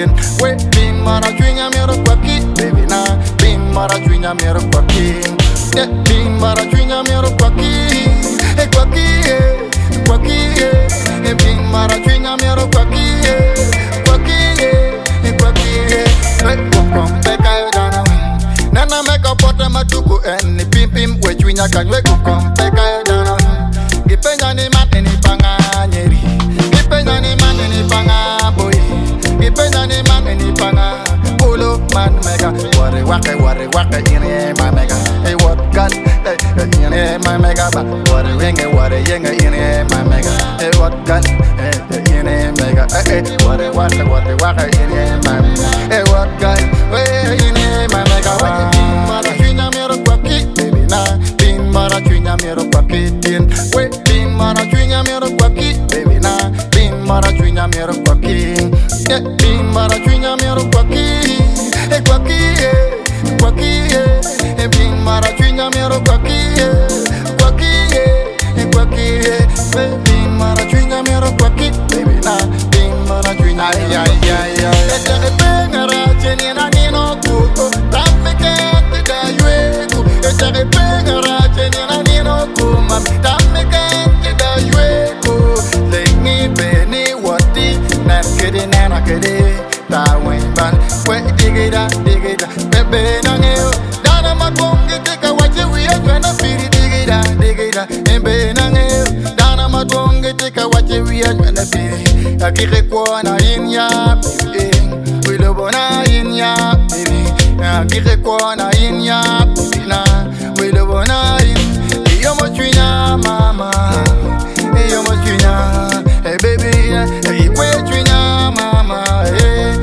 tien. We bin mara chunya mero kwa ki, baby na. Bin mara chunya mero kwa ki. Yeah, bin mara chunya mero kwa ki. Kwa ki, kwa ki. Bin mara chunya mero kwa ki. Kwa ki, kwa ki. We kom peka yo dana we. Nana meka pote matuku eni pim pim we chunya kan we kom peka yo dana we. Gipenya ni man ni panga nyeri. Gipenya ni man ni panga boy. Gipenya ni man ni panga polo man mega. Worry waka in my mega. Hey what gun in my mega. Worry yenge in my mega. Hey what gun in mega. Hey worry waka in my mega. Hey what gun in my mega. Mara chunya mero kwa ki baby na. Bin mara chunya mero kwa ki tin. We bin mara chunya mero kwa ki baby na. Bin mara chunya mero kwa ki. Yeah, bin mara chunya mero kwa ki. Kwa ki, kwa ki. Bin mara chunya mero kwa ki. Kwa ki, kwa ki. Bin mara chunya mero kwa ki baby na. Bin mara chunya ay ay ay ay. Ete pengara cheni na nino kuko. Tameke te da yueko. Ete pengara cheni na nino kuma. Tameke te da yueko. Lengi beni wati nan kede nana kede. Ta wimban we digida bebe nangeo. Dana magonge teka wache we ajwana piri digida embe nangeo. Dana magonge teka wache we ajwana piri. Akire kwa na inya baby. We lobo na inya baby. Akire kwa na inya baby na. We lobo na inya. Iyo mo chunya mama. Iyo mo chunya. Hey baby. Hey kwe chunya mama. Hey.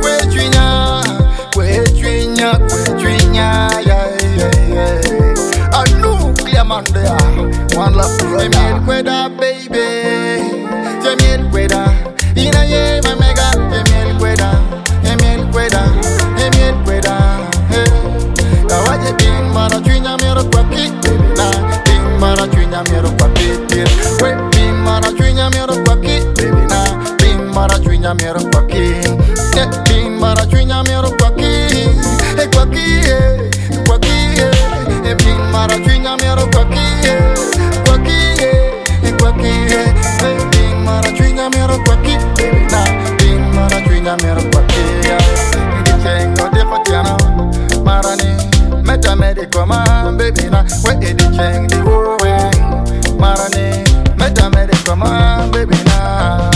One love to Jamil Kweda, baby. Jamil Kweda. Ina ye my mega. Jamil Kweda. Jamil Kweda. Jamil Kweda. Hey. Kawaje bin mara chunya mero kwa ki baby na. Bin mara chunya mero kwa ki. We bin mara chunya mero kwa ki baby na. Bin mara chunya mero kwa ki. Yeah, bin mara chunya mero kwa ki. Hey kwa ki. Kwa ki. Bin mara chunya mero kwa ki. Mero kwa kia, di chengo di kotiano, marani, meta medico man baby na, we di cheng di woe, marani, meta medico man baby na.